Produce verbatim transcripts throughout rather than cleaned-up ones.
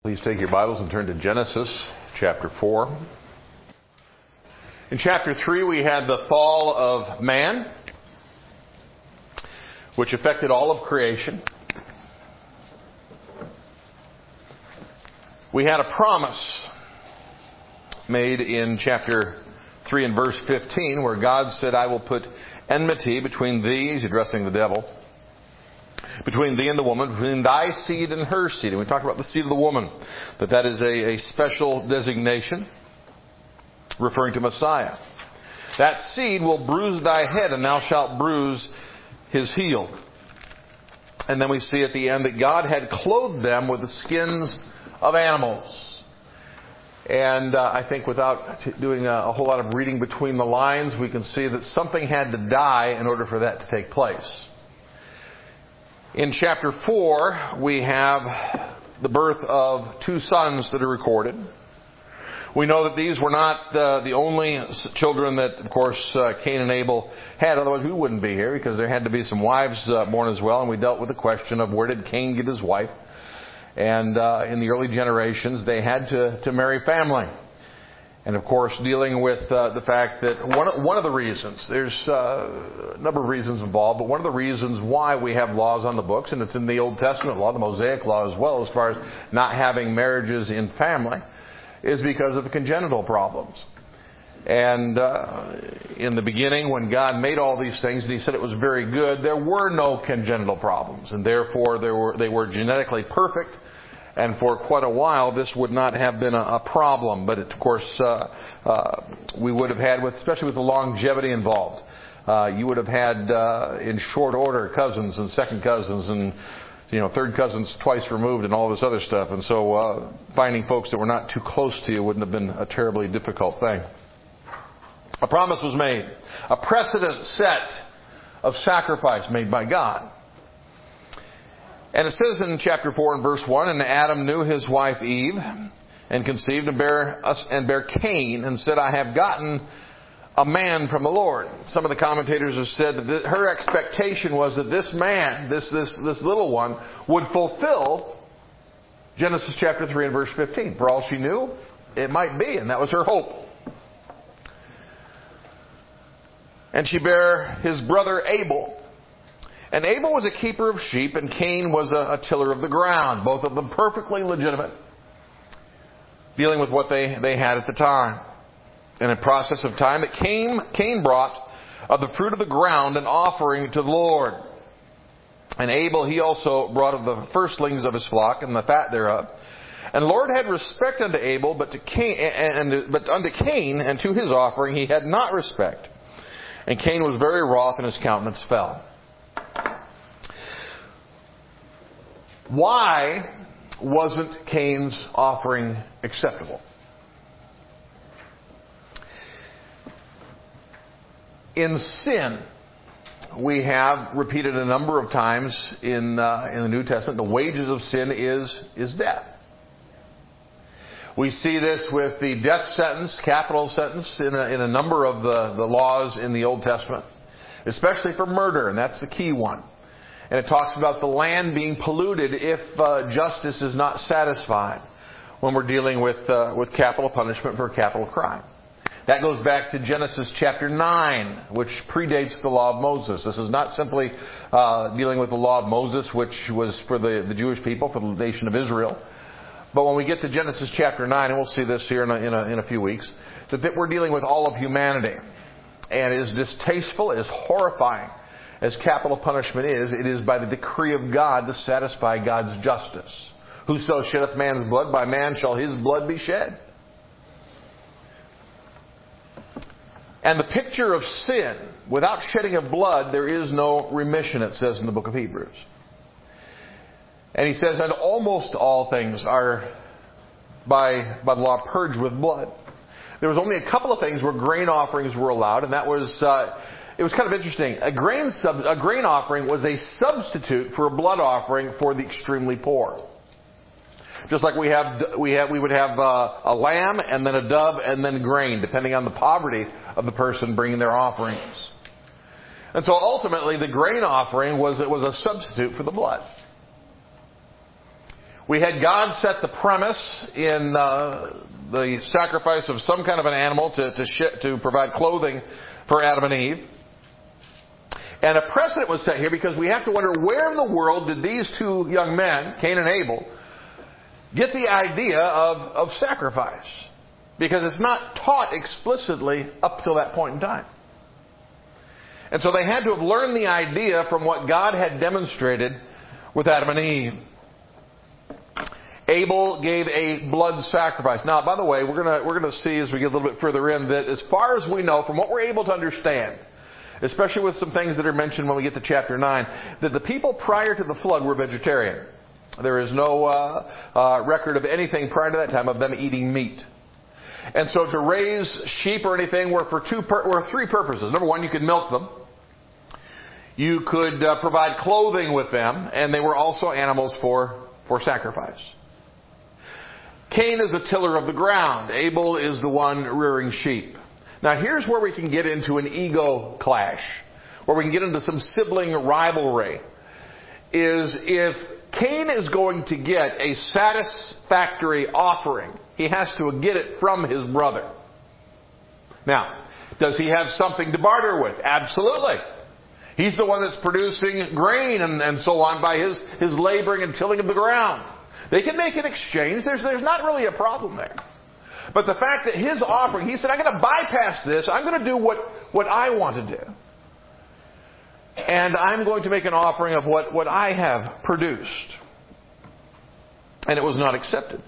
Please take your Bibles and turn to Genesis chapter four. In chapter three we had the fall of man, which affected all of creation. We had a promise made in chapter three and verse fifteen where God said, I will put enmity between thee, he's addressing the devil, between thee and the woman, between thy seed and her seed. And we talked about the seed of the woman, that that is a, a special designation referring to Messiah. That seed will bruise thy head, and thou shalt bruise his heel. And then we see at the end that God had clothed them with the skins of animals. And uh, I think without t- doing a, a whole lot of reading between the lines, we can see that something had to die in order for that to take place. In chapter four, we have the birth of two sons that are recorded. We know that these were not uh, the only children that, of course, uh, Cain and Abel had. Otherwise, we wouldn't be here, because there had to be some wives uh, born as well. And we dealt with the question of where did Cain get his wife. And uh, in the early generations, they had to, to marry family. And of course, dealing with uh, the fact that one, one of the reasons, there's uh, a number of reasons involved, but one of the reasons why we have laws on the books, and it's in the Old Testament law, the Mosaic law as well, as far as not having marriages in family, is because of the congenital problems. And uh, in the beginning, when God made all these things, and He said it was very good, there were no congenital problems, and therefore there were, they were genetically perfect. And for quite a while, this would not have been a, a problem. But it, of course, uh, uh, we would have had, with, especially with the longevity involved, uh, you would have had uh, in short order cousins and second cousins and you know third cousins twice removed and all this other stuff. And so uh, finding folks that were not too close to you wouldn't have been a terribly difficult thing. A promise was made, a precedent set of sacrifice made by God. And it says in chapter four and verse one, and Adam knew his wife Eve, and conceived and bare us and bare Cain, and said, I have gotten a man from the Lord. Some of the commentators have said that th- her expectation was that this man, this this this little one, would fulfill Genesis chapter three and verse fifteen. For all she knew, it might be, and that was her hope. And she bare his brother Abel. And Abel was a keeper of sheep, and Cain was a, a tiller of the ground. Both of them perfectly legitimate, dealing with what they, they had at the time. And in process of time, that Cain, Cain brought of the fruit of the ground an offering to the Lord. And Abel, he also brought of the firstlings of his flock and the fat thereof. And the Lord had respect unto Abel, but to Cain, and, and, but unto Cain and to his offering he had not respect. And Cain was very wroth, and his countenance fell. Why wasn't Cain's offering acceptable? In sin, we have repeated a number of times in uh, in the New Testament, the wages of sin is is death. We see this with the death sentence, capital sentence, in a, in a number of the, the laws in the Old Testament, especially for murder, and that's the key one. And it talks about the land being polluted if uh, justice is not satisfied when we're dealing with uh, with capital punishment for a capital crime. That goes back to Genesis chapter nine, which predates the law of Moses. This is not simply uh, dealing with the law of Moses, which was for the, the Jewish people, for the nation of Israel. But when we get to Genesis chapter nine, and we'll see this here in a, in a, in a few weeks, that, that we're dealing with all of humanity. And as distasteful, as horrifying as capital punishment is, it is by the decree of God to satisfy God's justice. Whoso sheddeth man's blood, by man shall his blood be shed. And the picture of sin, without shedding of blood, there is no remission, it says in the book of Hebrews. And he says, and almost all things are by, by the law purged with blood. There was only a couple of things where grain offerings were allowed, and that was... Uh, It was kind of interesting. A grain sub, a grain offering was a substitute for a blood offering for the extremely poor. Just like we have, we have, we would have uh, a lamb and then a dove and then grain, depending on the poverty of the person bringing their offerings. And so ultimately, the grain offering was it was a substitute for the blood. We had God set the premise in uh, the sacrifice of some kind of an animal to to, sh- to provide clothing for Adam and Eve. And a precedent was set here because we have to wonder, where in the world did these two young men, Cain and Abel, get the idea of, of sacrifice? Because it's not taught explicitly up till that point in time. And so they had to have learned the idea from what God had demonstrated with Adam and Eve. Abel gave a blood sacrifice. Now, by the way, we're going to we're going to see as we get a little bit further in that as far as we know, from what we're able to understand, especially with some things that are mentioned when we get to chapter nine, that the people prior to the flood were vegetarian. There is no uh, uh, record of anything prior to that time of them eating meat. And so to raise sheep or anything were for two pur- were three purposes. Number one, you could milk them. You could uh, provide clothing with them, and they were also animals for, for sacrifice. Cain is a tiller of the ground. Abel is the one rearing sheep. Now here's where we can get into an ego clash, where we can get into some sibling rivalry, is if Cain is going to get a satisfactory offering, he has to get it from his brother. Now, does he have something to barter with? Absolutely. He's the one that's producing grain and, and so on by his, his laboring and tilling of the ground. They can make an exchange. There's, there's not really a problem there. But the fact that his offering, he said, I'm going to bypass this. I'm going to do what, what I want to do. And I'm going to make an offering of what, what I have produced. And it was not accepted.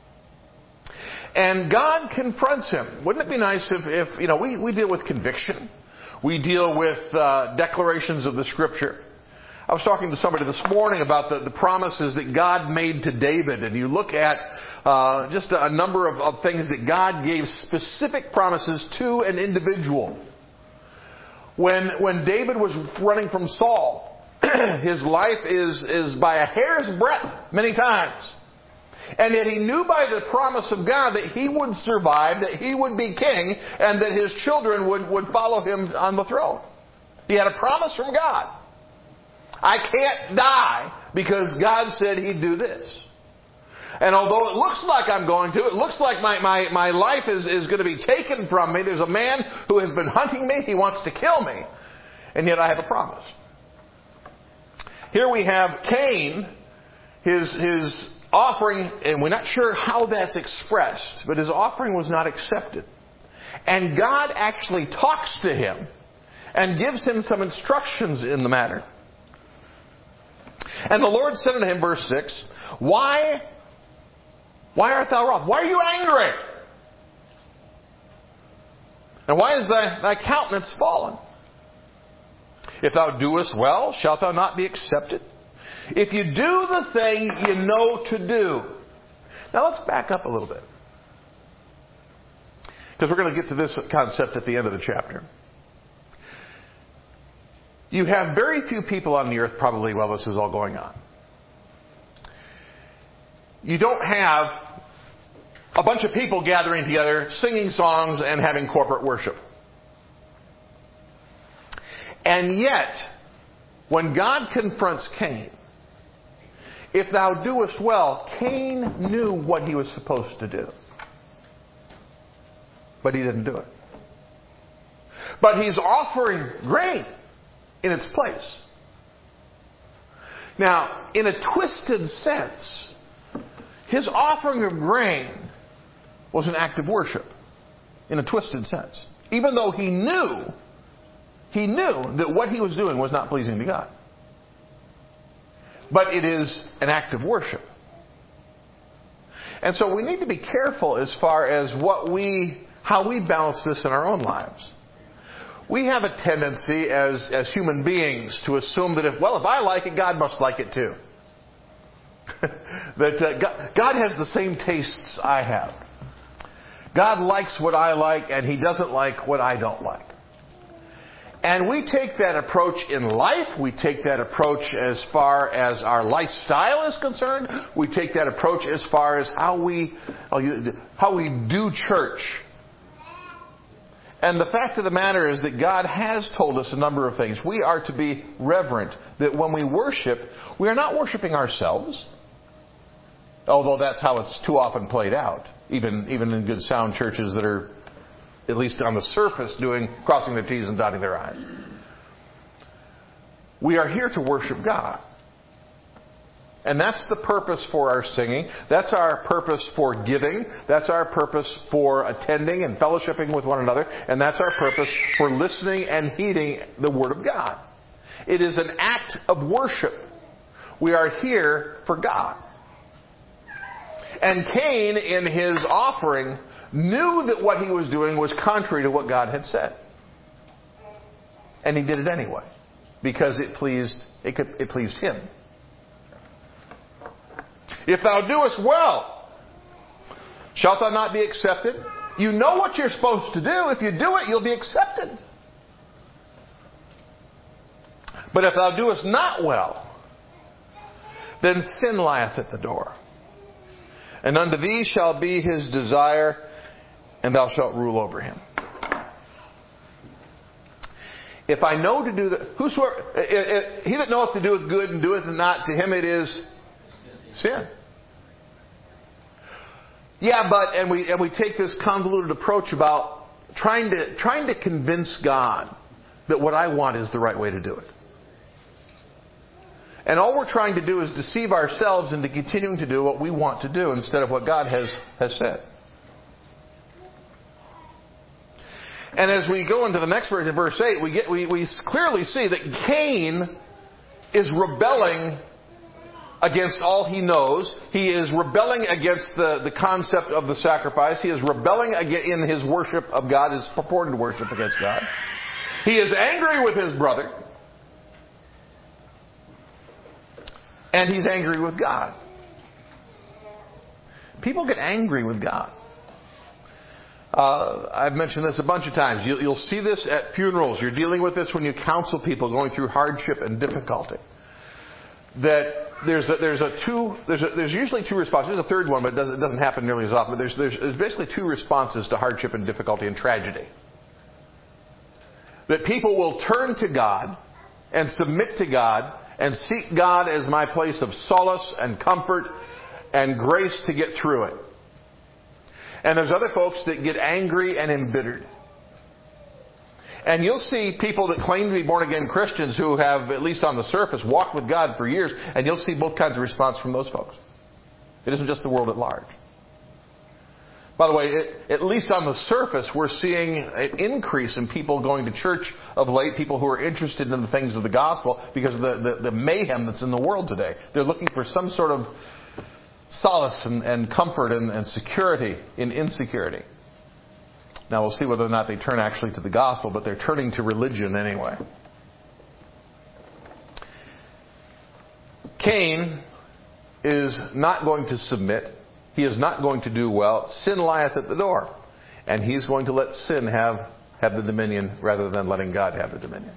And God confronts him. Wouldn't it be nice if, if you know, we, we deal with conviction. We deal with uh, declarations of the Scripture. I was talking to somebody this morning about the, the promises that God made to David. And you look at uh, just a, a number of, of things that God gave specific promises to an individual. When, when David was running from Saul, his life is, is by a hair's breadth many times. And yet he knew by the promise of God that he would survive, that he would be king, and that his children would, would follow him on the throne. He had a promise from God. I can't die because God said He'd do this. And although it looks like I'm going to, it looks like my, my, my life is, is going to be taken from me. There's a man who has been hunting me. He wants to kill me. And yet I have a promise. Here we have Cain, his, his offering, and we're not sure how that's expressed, but his offering was not accepted. And God actually talks to him and gives him some instructions in the matter. And the Lord said unto him, verse six, Why, why art thou wroth? Why are you angry? And why is thy, thy countenance fallen? If thou doest well, shalt thou not be accepted? If you do the thing you know to do. Now let's back up a little bit. Because we're going to get to this concept at the end of the chapter. You have very few people on the earth probably while this is all going on. You don't have a bunch of people gathering together, singing songs, and having corporate worship. And yet, when God confronts Cain, if thou doest well, Cain knew what he was supposed to do. But he didn't do it. But he's offering grain in its place. Now, in a twisted sense, his offering of grain was an act of worship. In a twisted sense. Even though he knew, he knew that what he was doing was not pleasing to God. But it is an act of worship. And so we need to be careful as far as what we, how we balance this in our own lives. We have a tendency as, as human beings to assume that if, well, if I like it, God must like it too. that uh, God, God has the same tastes I have. God likes what I like and He doesn't like what I don't like. And we take that approach in life. We take that approach as far as our lifestyle is concerned. We take that approach as far as how we, how we do church. And the fact of the matter is that God has told us a number of things. We are to be reverent. That when we worship, we are not worshiping ourselves. Although that's how it's too often played out, even even in good sound churches that are, at least on the surface, doing crossing their T's and dotting their I's. We are here to worship God. And that's the purpose for our singing. That's our purpose for giving. That's our purpose for attending and fellowshipping with one another. And that's our purpose for listening and heeding the Word of God. It is an act of worship. We are here for God. And Cain, in his offering, knew that what he was doing was contrary to what God had said. And he did it anyway, because it pleased, it, could, it pleased him. If thou doest well, shalt thou not be accepted? You know what you're supposed to do. If you do it, you'll be accepted. But if thou doest not well, then sin lieth at the door. And unto thee shall be his desire, and thou shalt rule over him. If I know to do the... Whosoever, he that knoweth to do good and doeth not, to him it is sin. Yeah, but, and we and we take this convoluted approach about trying to trying to convince God that what I want is the right way to do it. And all we're trying to do is deceive ourselves into continuing to do what we want to do instead of what God has, has said. And as we go into the next verse, in verse eight, we get we, we clearly see that Cain is rebelling against all he knows. He is rebelling against the, the concept of the sacrifice. He is rebelling in his worship of God, his purported worship against God. He is angry with his brother. And he's angry with God. People get angry with God. Uh, I've mentioned this a bunch of times. You'll, you'll see this at funerals. You're dealing with this when you counsel people going through hardship and difficulty. That there's a, there's a two there's a, there's usually two responses. There's a third one, but it doesn't, it doesn't happen nearly as often. But there's, there's there's basically two responses to hardship and difficulty and tragedy. That people will turn to God and submit to God and seek God as my place of solace and comfort and grace to get through it. And there's other folks that get angry and embittered. And you'll see people that claim to be born-again Christians who have, at least on the surface, walked with God for years, and you'll see both kinds of response from those folks. It isn't just the world at large. By the way, it, at least on the surface, we're seeing an increase in people going to church of late, people who are interested in the things of the gospel because of the, the, the mayhem that's in the world today. They're looking for some sort of solace and, and comfort and, and security in insecurity. Now we'll see whether or not they turn actually to the gospel, but they're turning to religion anyway. Cain is not going to submit. He is not going to do well. Sin lieth at the door. And he's going to let sin have, have the dominion rather than letting God have the dominion.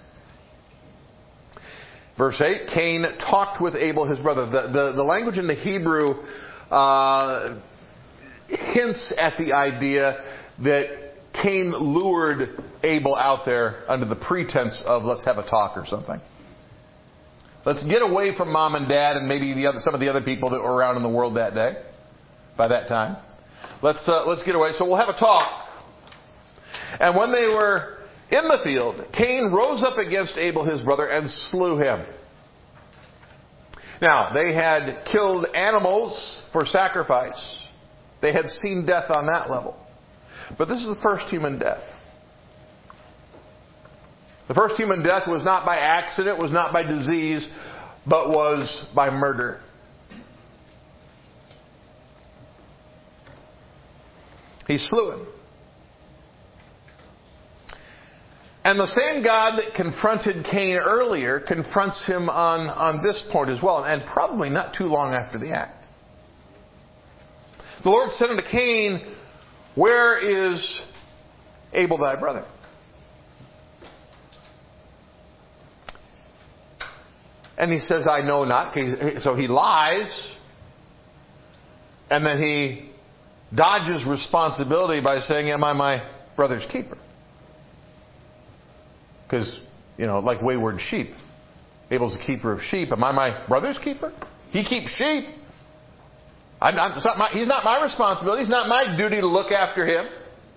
Verse eight, Cain talked with Abel his brother. The, the, the language in the Hebrew uh, hints at the idea that Cain lured Abel out there under the pretense of let's have a talk or something. Let's get away from mom and dad and maybe the other, some of the other people that were around in the world that day, by that time. Let's uh, let's get away. So we'll have a talk. And when they were in the field, Cain rose up against Abel his brother and slew him. Now, they had killed animals for sacrifice. They had seen death on that level. But this is the first human death. The first human death was not by accident, was not by disease, but was by murder. He slew him. And the same God that confronted Cain earlier confronts him on, on this point as well, and probably not too long after the act. The Lord said unto Cain, where is Abel thy brother? And he says, I know not. So he lies. And then he dodges responsibility by saying, am I my brother's keeper? Because, you know, like wayward sheep. Abel's a keeper of sheep. Am I my brother's keeper? He keeps sheep. I'm not, it's not my, he's not my responsibility. It's not my duty to look after him.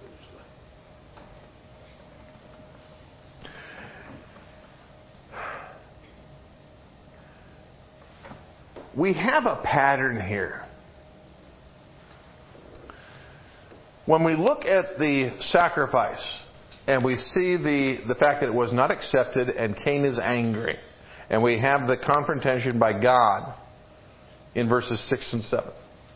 We have a pattern here. When we look at the sacrifice and we see the, the fact that it was not accepted and Cain is angry, and we have the confrontation by God in verses six and seven.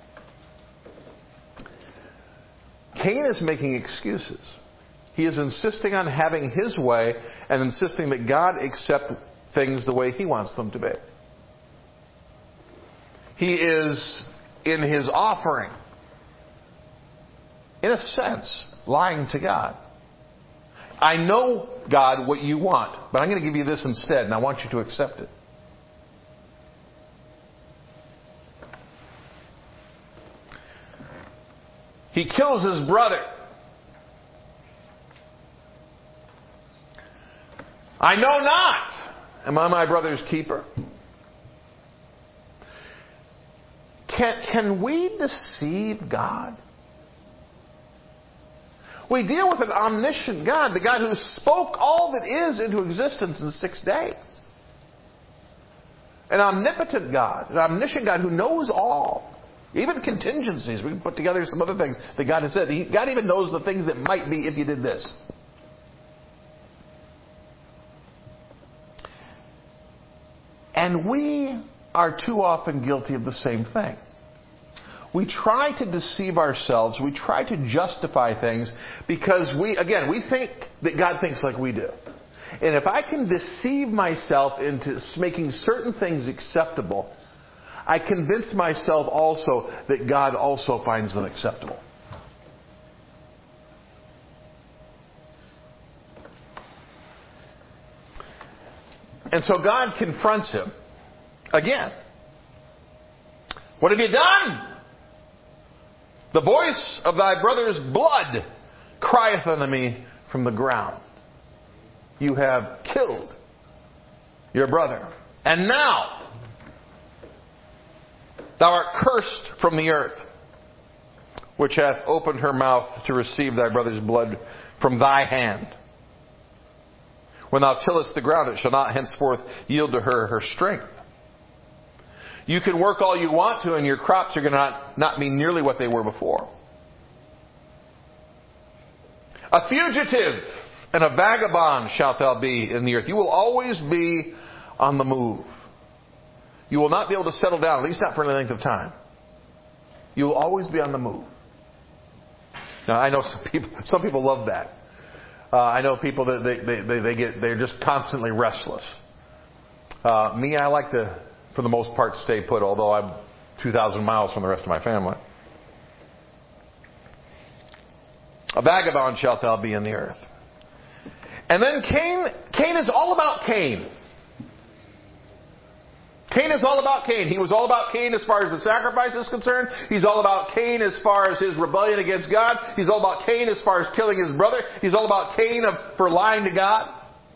Cain is making excuses. He is insisting on having his way and insisting that God accept things the way he wants them to be. He is, in his offering, in a sense, lying to God. I know, God, what you want, but I'm going to give you this instead, and I want you to accept it. He kills his brother. I know not. Am I my brother's keeper? Can, can we deceive God? We deal with an omniscient God, the God who spoke all that is into existence in six days. An omnipotent God, an omniscient God who knows all. Even contingencies. We can put together some other things that God has said. He, God even knows the things that might be if you did this. And we are too often guilty of the same thing. We try to deceive ourselves. We try to justify things because we, again, we think that God thinks like we do. And if I can deceive myself into making certain things acceptable, I convince myself also that God also finds them acceptable. And so God confronts him again. What have you done? The voice of thy brother's blood crieth unto me from the ground. You have killed your brother. And now thou art cursed from the earth, which hath opened her mouth to receive thy brother's blood from thy hand. When thou tillest the ground, it shall not henceforth yield to her her strength. You can work all you want to, and your crops are going to not, not be nearly what they were before. A fugitive and a vagabond shalt thou be in the earth. You will always be on the move. You will not be able to settle down, at least not for any length of time. You will always be on the move. Now, I know some people, some people love that. Uh, I know people that they, they, they, they get, they're just constantly restless. Uh, me, I like to, for the most part, stay put, although I'm two thousand miles from the rest of my family. A vagabond shalt thou be in the earth. And then Cain, Cain is all about Cain. Cain is all about Cain. He was all about Cain as far as the sacrifice is concerned. He's all about Cain as far as his rebellion against God. He's all about Cain as far as killing his brother. He's all about Cain of, for lying to God.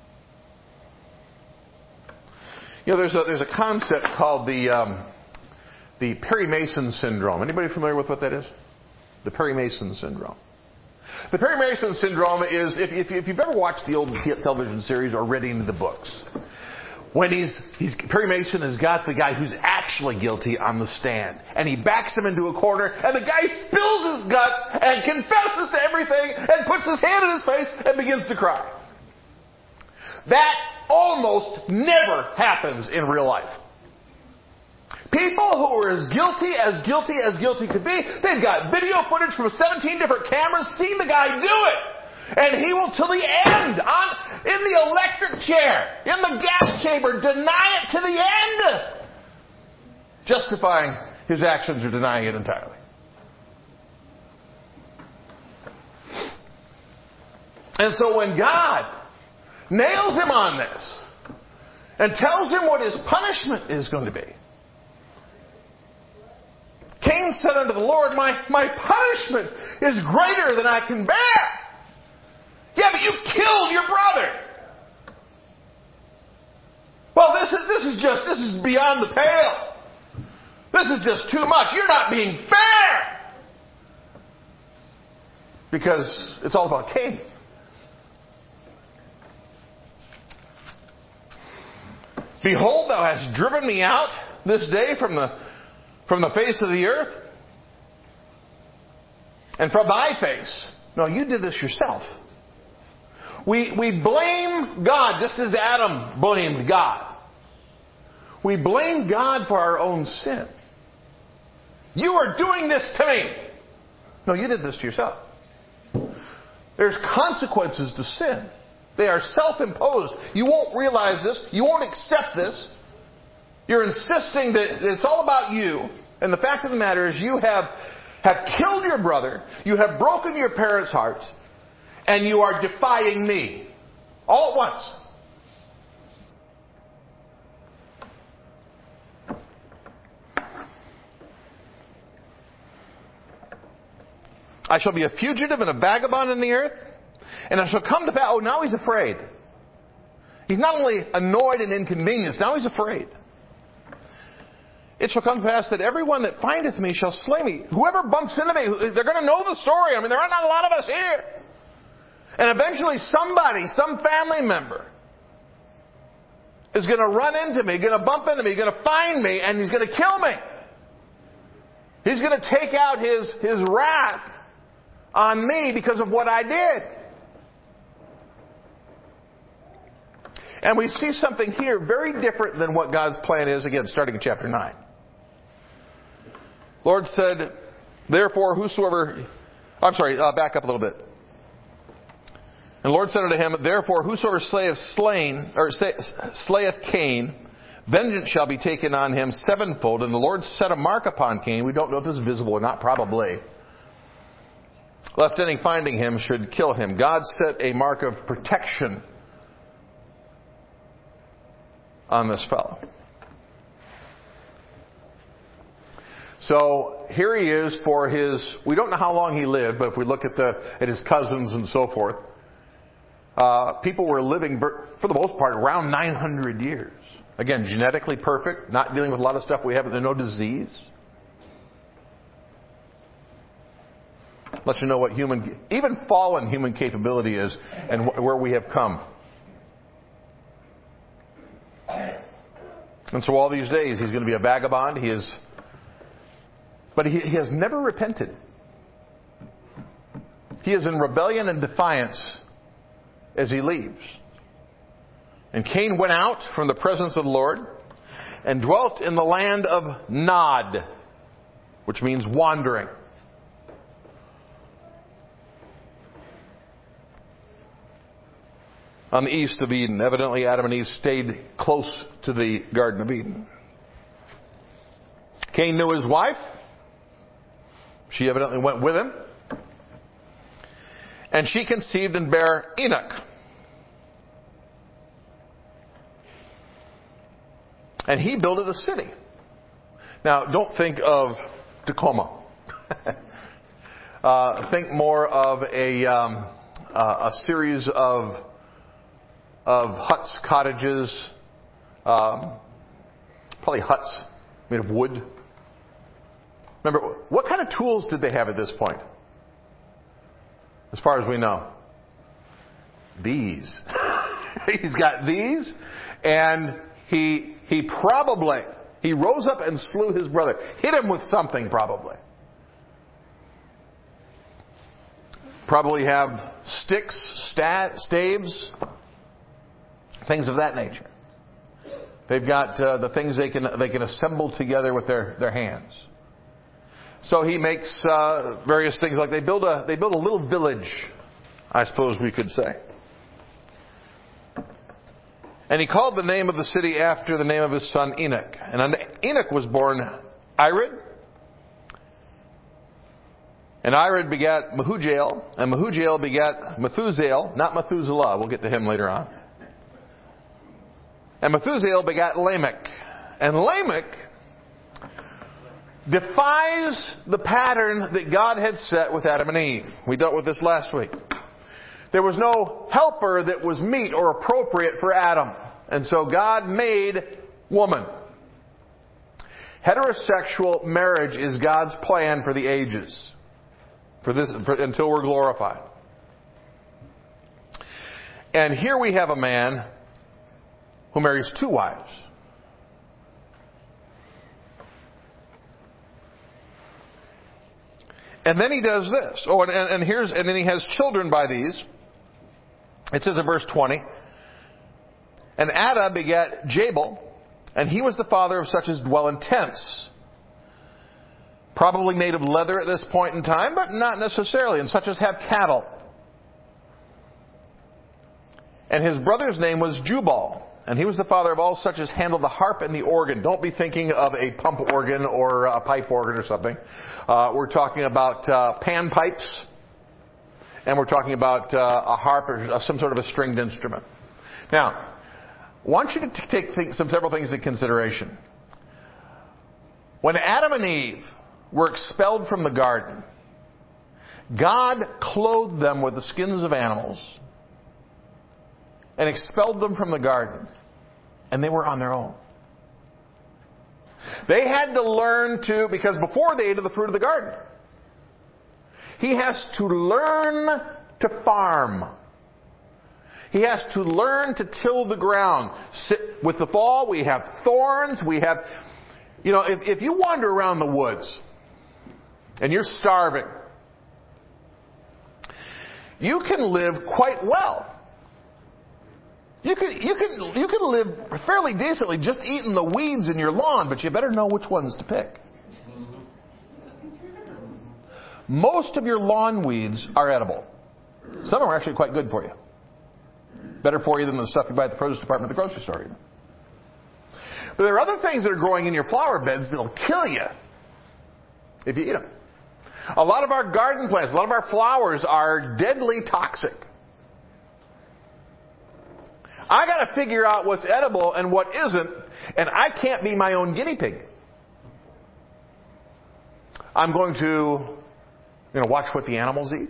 You know, there's a, there's a concept called the, um, the Perry Mason syndrome. Anybody familiar with what that is? The Perry Mason syndrome. The Perry Mason syndrome is, if, if, if you've ever watched the old television series or read any of the books, when he's, he's, Perry Mason has got the guy who's actually guilty on the stand, and he backs him into a corner, and the guy spills his guts and confesses to everything and puts his hand in his face and begins to cry. That almost never happens in real life. People who are as guilty, as guilty, as guilty could be, they've got video footage from seventeen different cameras, seen the guy do it. And he will, till the end, on, in the electric chair, in the gas chamber, deny it to the end. Justifying his actions or denying it entirely. And so when God nails him on this and tells him what his punishment is going to be, Cain said unto the Lord, my, my punishment is greater than I can bear. Yeah, but you killed your brother. Well, this is, this is just, this is beyond the pale. This is just too much. You're not being fair. Because it's all about Cain. Behold, thou hast driven me out this day from the, from the face of the earth, and from thy face. No, you did this yourself. We, we blame God just as Adam blamed God. We blame God for our own sin. You are doing this to me. No, you did this to yourself. There's consequences to sin. They are self-imposed. You won't realize this. You won't accept this. You're insisting that it's all about you. And the fact of the matter is you have, have killed your brother. You have broken your parents' hearts. And you are defying me. All at once. I shall be a fugitive and a vagabond in the earth. And I shall come to pass. Oh, now he's afraid. He's not only annoyed and inconvenienced, now he's afraid. It shall come to pass that everyone that findeth me shall slay me. Whoever bumps into me, they're going to know the story. I mean, there are not a lot of us here. And eventually somebody, some family member, is going to run into me, going to bump into me, going to find me, and he's going to kill me. He's going to take out his, his wrath on me because of what I did. And we see something here very different than what God's plan is, again, starting in chapter nine. Lord said, therefore, whosoever... I'm sorry, uh, back up a little bit. And the Lord said unto him, therefore, whosoever slayeth slain, or say, slayeth Cain, vengeance shall be taken on him sevenfold. And the Lord set a mark upon Cain. We don't know if this is visible or not, probably. Lest any finding him should kill him. God set a mark of protection on this fellow. So here he is for his, we don't know how long he lived, but if we look at the at his cousins and so forth, uh, people were living, for the most part, around nine hundred years. Again, genetically perfect, not dealing with a lot of stuff we have, there's no disease. Let you know what human, even fallen human capability is and wh- where we have come. And so all these days he's going to be a vagabond. He is, but he, he has never repented. He is in rebellion and defiance as he leaves. And Cain went out from the presence of the Lord and dwelt in the land of Nod, which means wandering. On the east of Eden. Evidently, Adam and Eve stayed close to the Garden of Eden. Cain knew his wife. She evidently went with him. And she conceived and bare Enoch. And he builded a city. Now, don't think of Tacoma. uh, think more of a, um, uh, a series of of huts, cottages, um, probably huts made of wood. Remember, what kind of tools did they have at this point? As far as we know. These. He's got these, and he he probably, he rose up and slew his brother. Hit him with something, probably. Probably have sticks, stat, staves, things of that nature. They've got uh, the things they can they can assemble together with their, their hands. So he makes uh, various things, like they build a they build a little village, I suppose we could say. And he called the name of the city after the name of his son Enoch. And unto Enoch was born Irad. And Irad begat Mehujael, and Mehujael begat Methusael, not Methuselah. We'll get to him later on. And Methusael begat Lamech. And Lamech defies the pattern that God had set with Adam and Eve. We dealt with this last week. There was no helper that was meet or appropriate for Adam. And so God made woman. Heterosexual marriage is God's plan for the ages, for this, for, until we're glorified. And here we have a man who marries two wives. And then he does this. Oh, and, and here's and then he has children by these. It says in verse twenty, and Adah begat Jabal, and he was the father of such as dwell in tents. Probably made of leather at this point in time, but not necessarily, and such as have cattle. And his brother's name was Jubal, and he was the father of all such as handle the harp and the organ. Don't be thinking of a pump organ or a pipe organ or something. Uh, we're talking about uh, pan pipes, and we're talking about uh, a harp or some sort of a stringed instrument. Now, I want you to take things, some several things into consideration. When Adam and Eve were expelled from the garden, God clothed them with the skins of animals and expelled them from the garden, and they were on their own. They had to learn to, because before they ate of the fruit of the garden, he has to learn to farm. He has to learn to till the ground. With the fall, we have thorns. We have, you know, if, if you wander around the woods and you're starving, you can live quite well. You can, you can, you can live fairly decently just eating the weeds in your lawn, but you better know which ones to pick. Most of your lawn weeds are edible. Some of them are actually quite good for you. Better for you than the stuff you buy at the produce department at the grocery store, even. But there are other things that are growing in your flower beds that'll kill you if you eat them. A lot of our garden plants, a lot of our flowers are deadly toxic. I got to figure out what's edible and what isn't, and I can't be my own guinea pig. I'm going to, you know, watch what the animals eat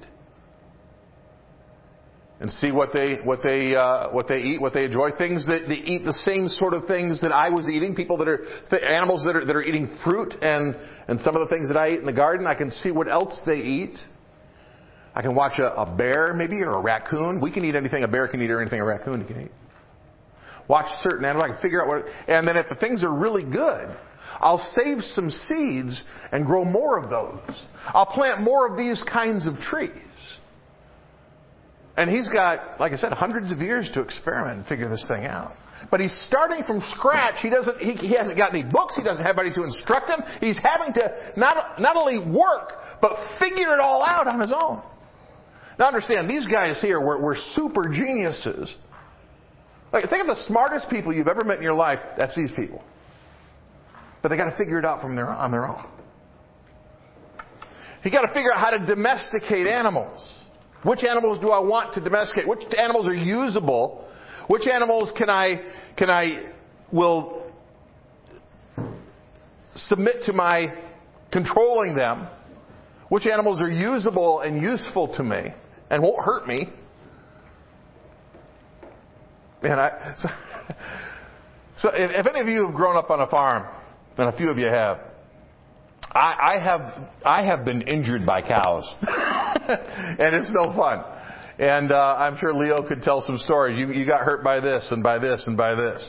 and see what they what they uh, what they eat, what they enjoy. Things that they eat the same sort of things that I was eating. People that are th- animals that are that are eating fruit and and some of the things that I eat in the garden. I can see what else they eat. I can watch a, a bear maybe or a raccoon. We can eat anything a bear can eat or anything a raccoon can eat. Watch certain animals. I can figure out what. And then if the things are really good, I'll save some seeds and grow more of those. I'll plant more of these kinds of trees. And he's got, like I said, hundreds of years to experiment and figure this thing out. But he's starting from scratch. He doesn't. He, he hasn't got any books. He doesn't have anybody to instruct him. He's having to not not only work but figure it all out on his own. Now understand, these guys here were, were super geniuses. Like, think of the smartest people you've ever met in your life. That's these people. But they got to figure it out from their on their own. He got to figure out how to domesticate animals. Which animals do I want to domesticate? Which animals are usable? Which animals can I can I will submit to my controlling them? Which animals are usable and useful to me and won't hurt me? Man, I, so, so if, if any of you have grown up on a farm, and a few of you have, I, I have I have been injured by cows, and it's no fun. And uh, I'm sure Leo could tell some stories. You, you got hurt by this and by this and by this.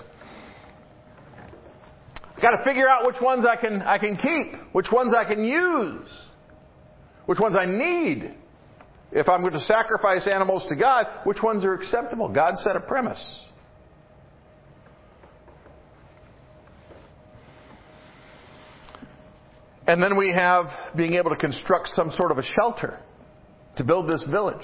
I got to figure out which ones I can I can keep, which ones I can use, which ones I need. If I'm going to sacrifice animals to God, which ones are acceptable? God set a premise. And then we have being able to construct some sort of a shelter to build this village.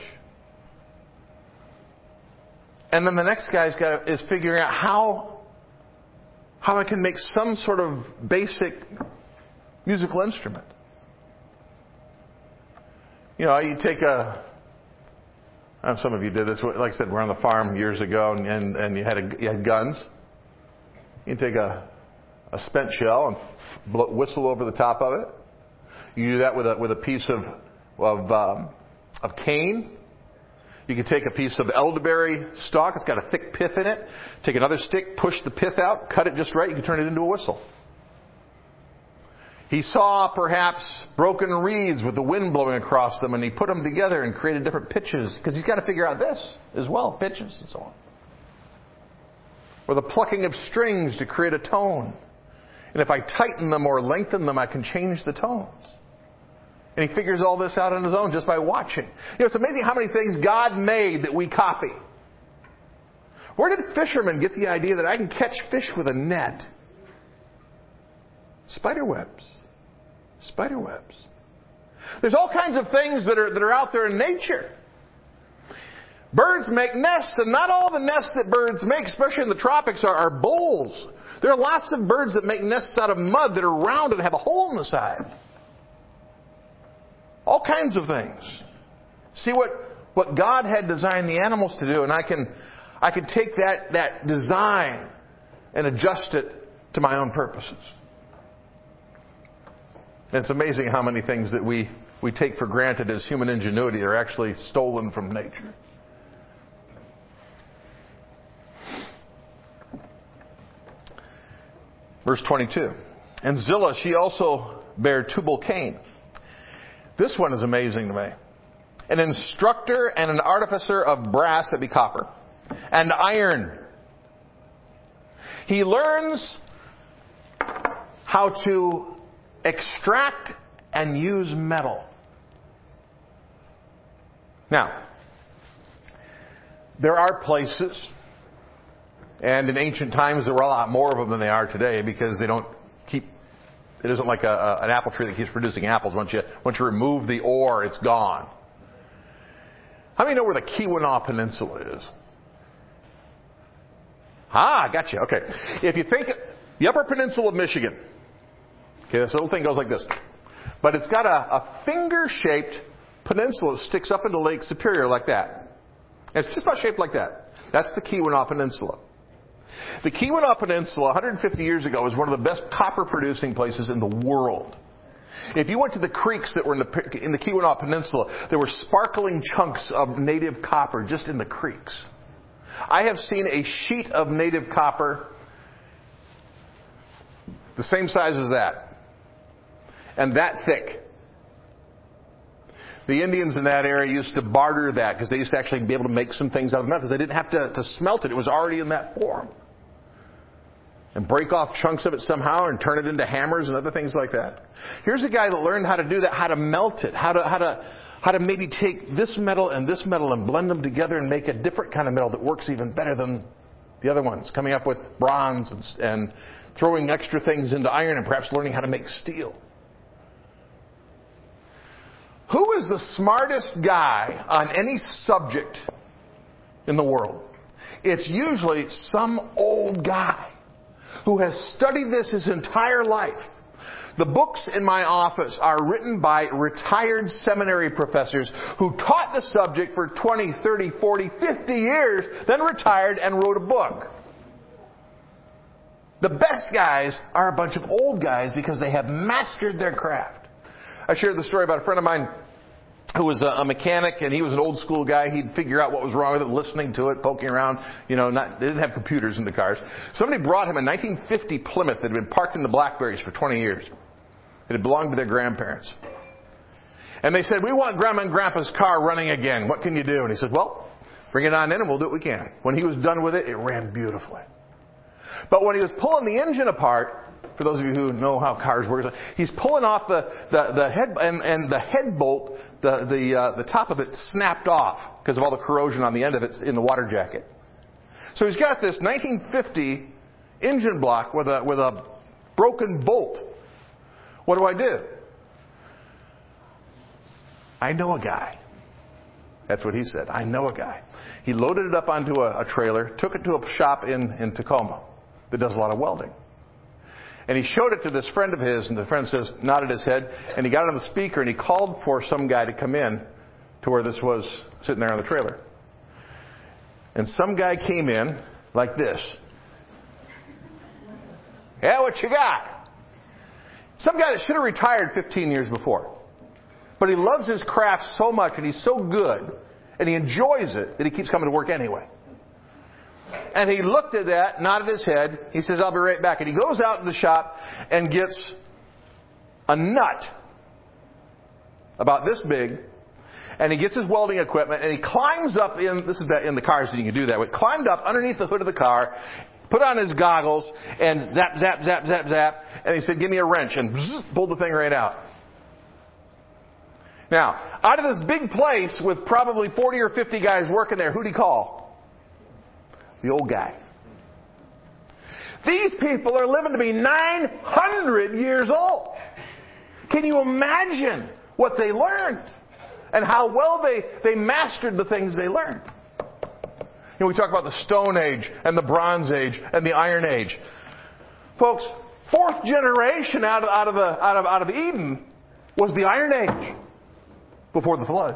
And then the next guy's got is figuring out how how I can make some sort of basic musical instrument. You know, you take a. I know some of you did this. Like I said, we're on the farm years ago, and and, and you had a, you had guns. You can take a a spent shell and blow, whistle over the top of it. You do that with a with a piece of of um, of cane. You can take a piece of elderberry stalk. It's got a thick pith in it. Take another stick, push the pith out, cut it just right. You can turn it into a whistle. He saw perhaps broken reeds with the wind blowing across them, and he put them together and created different pitches, because he's got to figure out this as well, pitches and so on. Or the plucking of strings to create a tone. And if I tighten them or lengthen them, I can change the tones. And he figures all this out on his own just by watching. You know, it's amazing how many things God made that we copy. Where did fishermen get the idea that I can catch fish with a net? Spider webs. Spider webs. There's all kinds of things that are, that are out there in nature. Birds make nests, and not all the nests that birds make, especially in the tropics, are, are bowls. There are lots of birds that make nests out of mud that are round and have a hole in the side. All kinds of things. See what, what God had designed the animals to do, and I can, I can take that, that design and adjust it to my own purposes. And it's amazing how many things that we, we take for granted as human ingenuity are actually stolen from nature. Verse twenty-two. And Zillah, she also bare Tubal-Cain. This one is amazing to me. An instructor and an artificer of brass, that be copper, and iron. He learns how to extract and use metal. Now, there are places, and in ancient times there were a lot more of them than they are today, because they don't keep, it isn't like a, a, an apple tree that keeps producing apples. Once you, once you remove the ore, it's gone. How many know where the Keweenaw Peninsula is? Ah, gotcha. Okay. If you think the Upper Peninsula of Michigan, okay, this little thing goes like this. But it's got a, a finger-shaped peninsula that sticks up into Lake Superior like that. And it's just about shaped like that. That's the Keweenaw Peninsula. The Keweenaw Peninsula, one hundred fifty years ago, was one of the best copper-producing places in the world. If you went to the creeks that were in the, in the Keweenaw Peninsula, there were sparkling chunks of native copper just in the creeks. I have seen a sheet of native copper the same size as that, and that thick. The Indians in that area used to barter that, because they used to actually be able to make some things out of metal, because they didn't have to, to smelt it. It was already in that form. And break off chunks of it somehow and turn it into hammers and other things like that. Here's a guy that learned how to do that, how to melt it, how to, how to, how to maybe take this metal and this metal and blend them together and make a different kind of metal that works even better than the other ones. Coming up with bronze and, and throwing extra things into iron, and perhaps learning how to make steel. Who is the smartest guy on any subject in the world? It's usually some old guy who has studied this his entire life. The books in my office are written by retired seminary professors who taught the subject for twenty, thirty, forty, fifty years, then retired and wrote a book. The best guys are a bunch of old guys because they have mastered their craft. I shared the story about a friend of mine who was a mechanic, and he was an old school guy. He'd figure out what was wrong with it, listening to it, poking around. You know, not, they didn't have computers in the cars. Somebody brought him a nineteen fifty Plymouth that had been parked in the Blackberries for twenty years. It had belonged to their grandparents. And they said, "We want Grandma and Grandpa's car running again. What can you do?" And he said, "Well, bring it on in and we'll do what we can." When he was done with it, it ran beautifully. But when he was pulling the engine apart, for those of you who know how cars work, he's pulling off the, the, the head, and, and the head bolt, the, the, uh, the top of it snapped off because of all the corrosion on the end of it in the water jacket. So he's got this nineteen fifty engine block with a, with a broken bolt. What do I do? I know a guy. That's what he said. I know a guy. He loaded it up onto a, a trailer, took it to a shop in, in Tacoma that does a lot of welding. And he showed it to this friend of his, and the friend says, nodded his head, and he got on the speaker and he called for some guy to come in to where this was sitting there on the trailer. And some guy came in like this. "Yeah, what you got?" Some guy that should have retired fifteen years before. But he loves his craft so much, and he's so good, and he enjoys it, that he keeps coming to work anyway. And he looked at that, nodded his head. He says, "I'll be right back." And he goes out in the shop and gets a nut about this big, and he gets his welding equipment, and he climbs up in, this is in the cars that you can do that with, climbed up underneath the hood of the car, put on his goggles, and zap, zap, zap, zap, zap, and he said, give me a wrench, and bzz, pulled the thing right out. Now, out of this big place with probably forty or fifty guys working there, who'd he call? The old guy. These people are living to be nine hundred years old. Can you imagine what they learned? And how well they, they mastered the things they learned. You know, we talk about the Stone Age and the Bronze Age and the Iron Age. Folks, fourth generation out of, out of, the, out of, out of Eden was the Iron Age before the flood.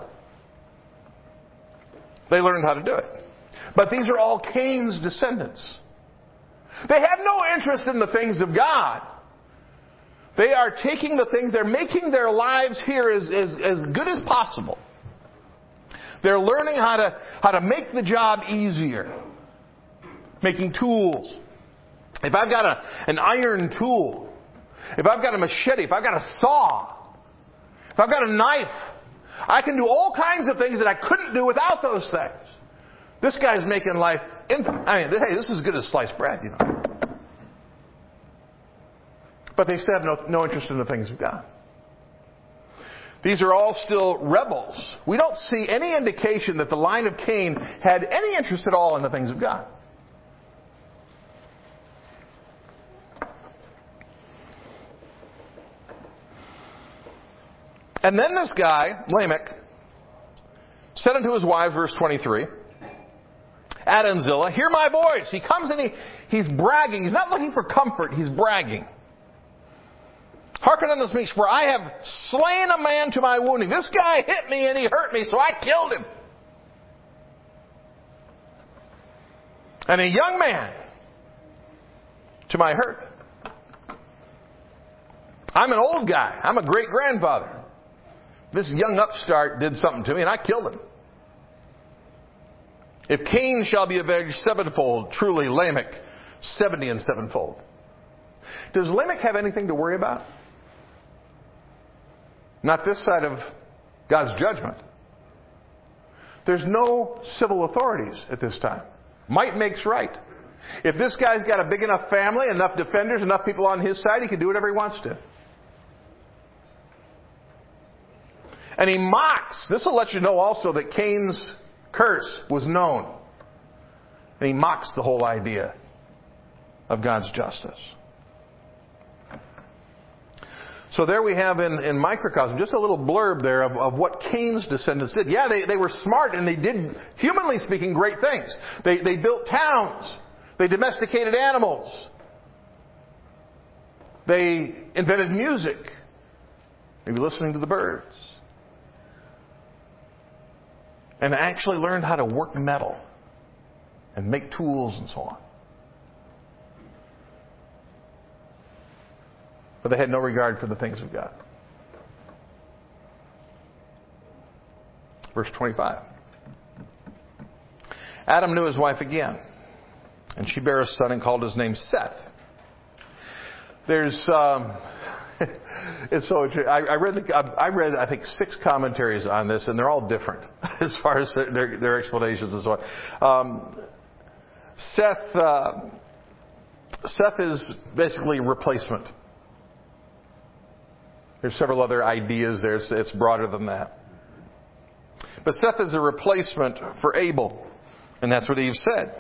They learned how to do it. But these are all Cain's descendants. They have no interest in the things of God. They are taking the things, they're making their lives here as, as, as good as possible. They're learning how to, how to make the job easier. Making tools. If I've got a, an iron tool, if I've got a machete, if I've got a saw, if I've got a knife, I can do all kinds of things that I couldn't do without those things. This guy's making life infinite. I mean, hey, this is as good as sliced bread, you know. But they still have no, no interest in the things of God. These are all still rebels. We don't see any indication that the line of Cain had any interest at all in the things of God. And then this guy, Lamech, said unto his wives, verse twenty-three, Ada and Zillah, hear my voice. He comes and he, he's bragging. He's not looking for comfort. He's bragging. Hearken unto me, for I have slain a man to my wounding. This guy hit me and he hurt me, so I killed him. And a young man to my hurt. I'm an old guy. I'm a great grandfather. This young upstart did something to me and I killed him. If Cain shall be avenged sevenfold, truly Lamech seventy and sevenfold. Does Lamech have anything to worry about? Not this side of God's judgment. There's no civil authorities at this time. Might makes right. If this guy's got a big enough family, enough defenders, enough people on his side, he can do whatever he wants to. And he mocks. This will let you know also that Cain's curse was known. And he mocks the whole idea of God's justice. So there we have in, in microcosm just a little blurb there of, of what Cain's descendants did. Yeah, they, they were smart and they did, humanly speaking, great things. They, they built towns. They domesticated animals. They invented music. Maybe listening to the birds. And actually learned how to work metal and make tools and so on. But they had no regard for the things of God. Verse twenty-five. Adam knew his wife again, and she bare a son and called his name Seth. There's, um, it's so interesting. I, I read, the, I read, I think, six commentaries on this, and they're all different as far as their, their, their explanations and so on. Um, Seth, uh, Seth is basically replacement. There's several other ideas there. It's, it's broader than that. But Seth is a replacement for Abel. And that's what Eve said.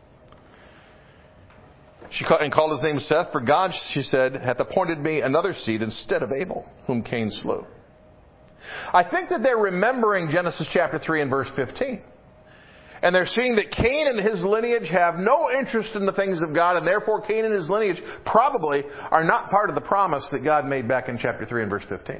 She called, and called his name Seth, for God, she said, hath appointed me another seed instead of Abel, whom Cain slew. I think that they're remembering Genesis chapter three and verse fifteen. And they're seeing that Cain and his lineage have no interest in the things of God, and therefore Cain and his lineage probably are not part of the promise that God made back in chapter three and verse fifteen.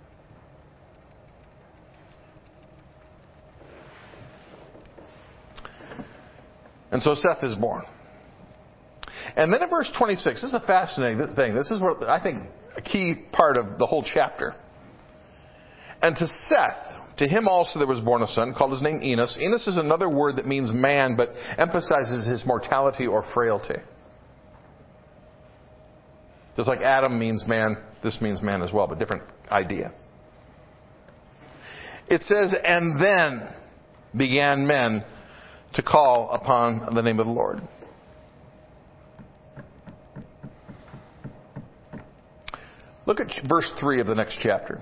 And so Seth is born. And then in verse twenty-six, this is a fascinating thing. This is what I think a key part of the whole chapter. And to Seth, to him also there was born a son, called his name Enos. Enos is another word that means man, but emphasizes his mortality or frailty. Just like Adam means man, This means man as well, but different idea. It says, and then began men to call upon the name of the Lord. Look at verse three of the next chapter.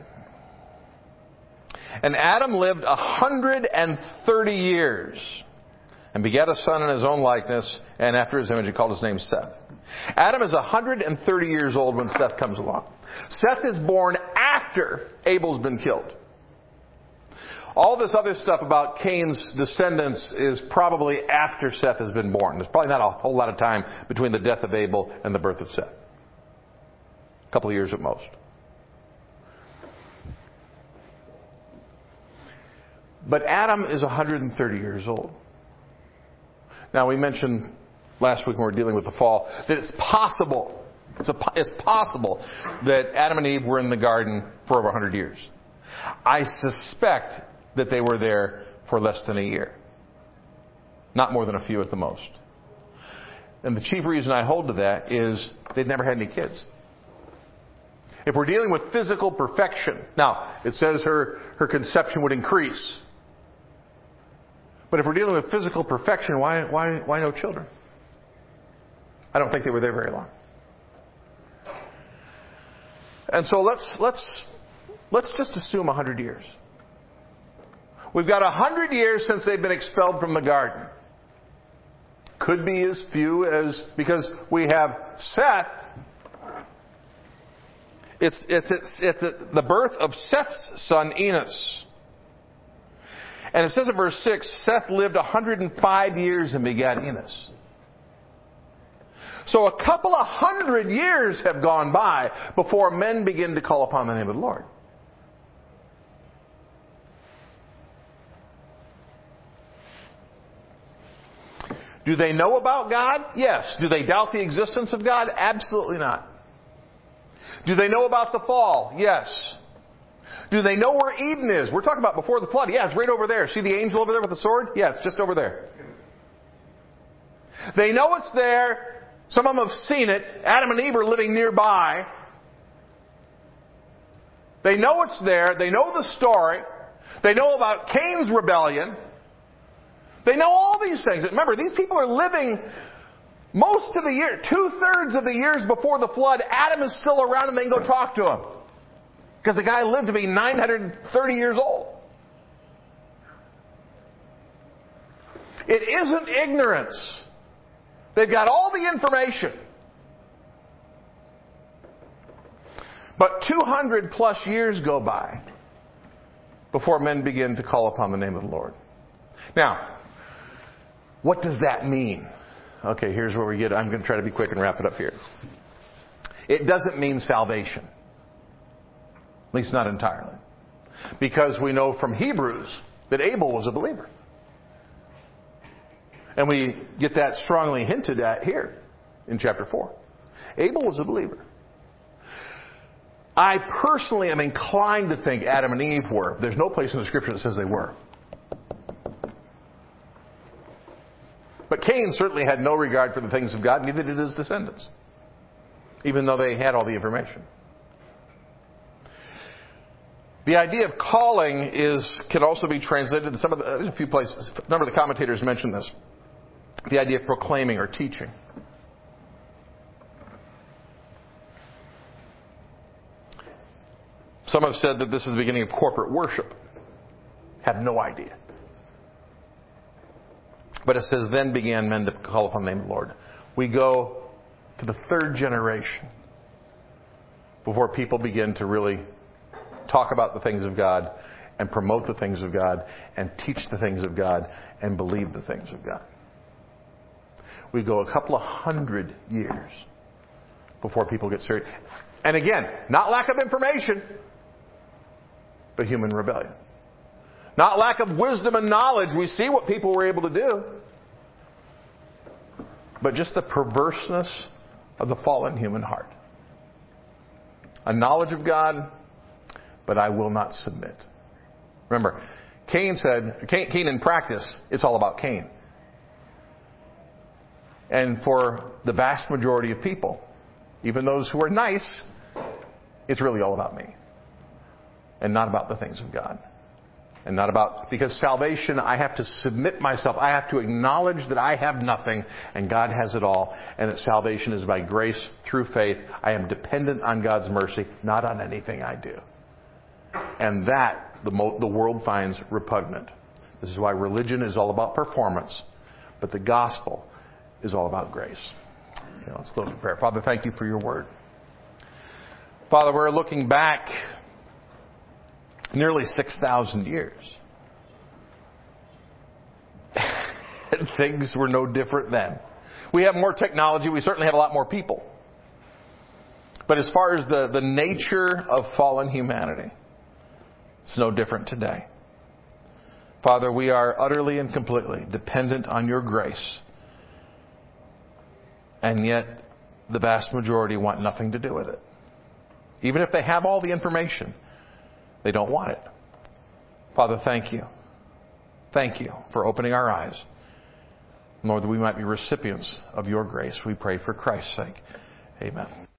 And Adam lived a hundred and thirty years, and begat a son in his own likeness, and after his image he called his name Seth. Adam is a hundred and thirty years old when Seth comes along. Seth is born after Abel's been killed. All this other stuff about Cain's descendants is probably after Seth has been born. There's probably not a whole lot of time between the death of Abel and the birth of Seth. A couple of years at most. But Adam is one hundred thirty years old. Now, we mentioned last week when we were dealing with the fall that it's possible, it's, a, it's possible that Adam and Eve were in the garden for over one hundred years. I suspect that they were there for less than a year. Not more than a few at the most. And the chief reason I hold to that is they'd never had any kids. If we're dealing with physical perfection, now, it says her, her conception would increase. But if we're dealing with physical perfection, why, why, why no children? I don't think they were there very long. And so let's, let's, let's just assume one hundred years. We've got one hundred years since they've been expelled from the garden. Could be as few as, because we have Seth. It's, it's, it's, it's the birth of Seth's son Enos. And it says in verse six, Seth lived one hundred five years and begat Enos. So a couple of hundred years have gone by before men begin to call upon the name of the Lord. Do they know about God? Yes. Do they doubt the existence of God? Absolutely not. Do they know about the fall? Yes. Do they know where Eden is? We're talking about before the flood. Yeah, it's right over there. See the angel over there with the sword? Yeah, it's just over there. They know it's there. Some of them have seen it. Adam and Eve are living nearby. They know it's there. They know the story. They know about Cain's rebellion. They know all these things. Remember, these people are living most of the year, two-thirds of the years before the flood. Adam is still around and they can go talk to him. Because the guy lived to be nine hundred thirty years old. It isn't ignorance. They've got all the information. But two hundred plus years go by before men begin to call upon the name of the Lord. Now, what does that mean? Okay, here's where we get, I'm going to try to be quick and wrap it up here. It doesn't mean salvation. At least not entirely. Because we know from Hebrews that Abel was a believer. And we get that strongly hinted at here in chapter four. Abel was a believer. I personally am inclined to think Adam and Eve were. There's no place in the Scripture that says they were. But Cain certainly had no regard for the things of God, neither did his descendants. Even though they had all the information. The idea of calling is can also be translated in some of the, there's a few places. A number of the commentators mention this. The idea of proclaiming or teaching. Some have said that this is the beginning of corporate worship. Have no idea. But it says, then began men to call upon the name of the Lord. We go to the third generation before people begin to really talk about the things of God and promote the things of God and teach the things of God and believe the things of God. We go a couple of hundred years before people get serious. And again, not lack of information, but human rebellion. Not lack of wisdom and knowledge. We see what people were able to do. But just the perverseness of the fallen human heart. A knowledge of God, but I will not submit. Remember, Cain said, Cain, Cain in practice, it's all about Cain. And for the vast majority of people, even those who are nice, it's really all about me. And not about the things of God. And not about, because salvation, I have to submit myself. I have to acknowledge that I have nothing and God has it all. And that salvation is by grace through faith. I am dependent on God's mercy, not on anything I do. And that the, mo- the world finds repugnant. This is why religion is all about performance. But the gospel is all about grace. You know, let's close in prayer. Father, thank you for your word. Father, we're looking back nearly six thousand years. And things were no different then. We have more technology. We certainly have a lot more people. But as far as the, the nature of fallen humanity, it's no different today. Father, we are utterly and completely dependent on your grace. And yet, the vast majority want nothing to do with it. Even if they have all the information, they don't want it. Father, thank you. Thank you for opening our eyes. Lord, that we might be recipients of your grace. We pray for Christ's sake. Amen.